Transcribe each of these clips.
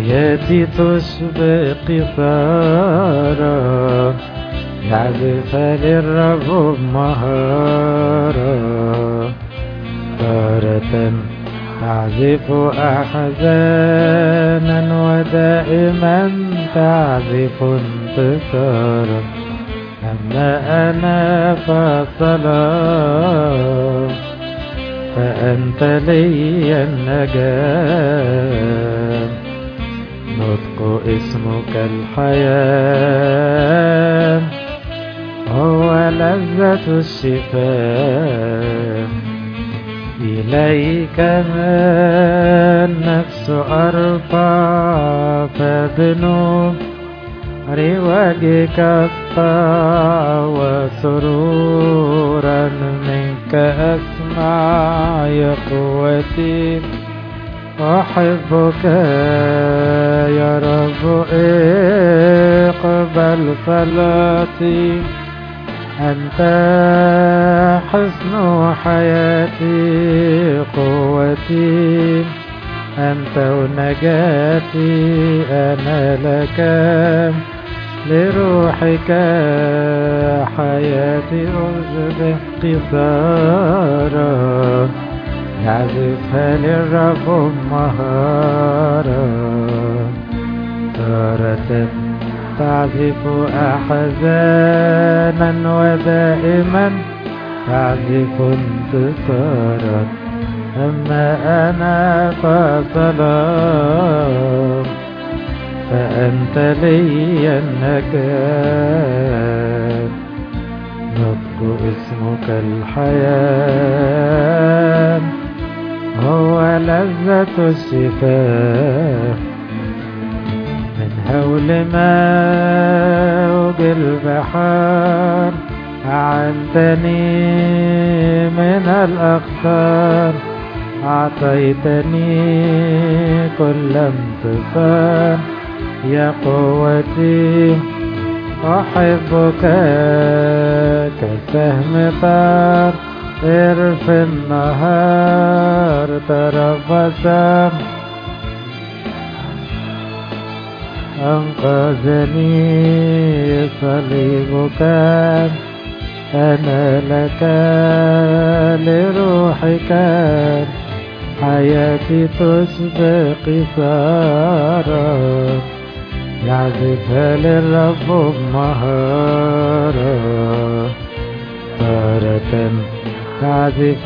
حياتي تشبه قصارى يعزفها للرب بمهارة، تارة تعزف أحزانا ودائما تعزف انتصارا. أما أنا فالصلاة فأنت لي النجاة، نطق اسمك الحياة هو لذة الشفاء. إليك ما النفس أرفع، فبنور وجهك أسطع، وسرورا منك أسمع يا قوتي. أحبك يا رب اقبل صلاتي، أنت حسن حياتي قوتي، أنت ونجاتي. أنا لك لروحك حياتي أشبه قصارى يعزفها للرب بمهارة، تارة تعزف أحزانا ودائما تعزف انتصارا. أما أنا فصلاة فأنت لي النجاة، نطق اسمك الحياة هو لذة الشفاء. من هول موج البحار أعنتني من الأخطار، أعطيتني كل انتصار يا قوتي. أحبك كسهم طار في النهار، تربص أنقذني صليبك. أنا لك لروحك حياتي تشبه قصارى يعزفها للرب بمهارة، تارة تعزف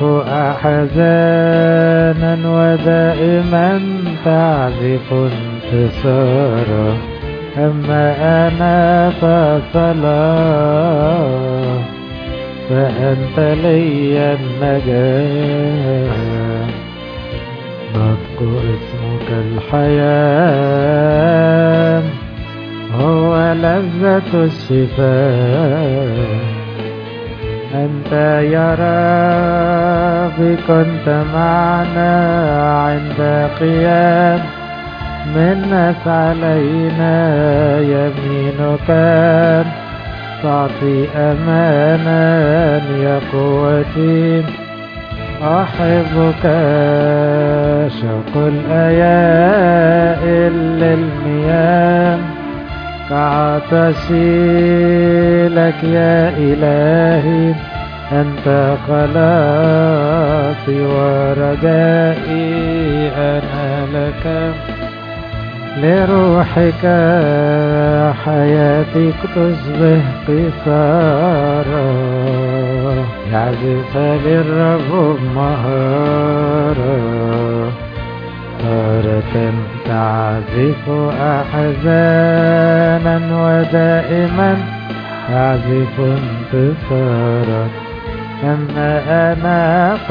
أحزانا ودائما تعزف انتصارا. أما أنا فصلاة فأنت لي النجاة، نطق اسمك الحياة هو لذة الشفاء. أنت يا رب كنت معنا عند قيام منك علينا، يمينك تعطي أمانا يا قوتي. أحبك شوق الأيائل للمياه، كعطشي لك يا إلهي. أنت خلاصي ورجائي، أنا لك لروحك حياتي تشبه قصارى يعزفها للرب بمهارة، تارة تعزف أحزانا ودائما تعزف انتصارا. أما أنا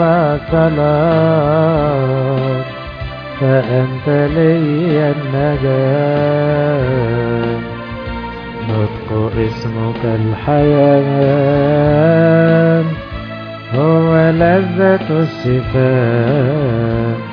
فصلاة فأنت لي النجاة، نطق اسمك الحياة هو لذة الشفاء.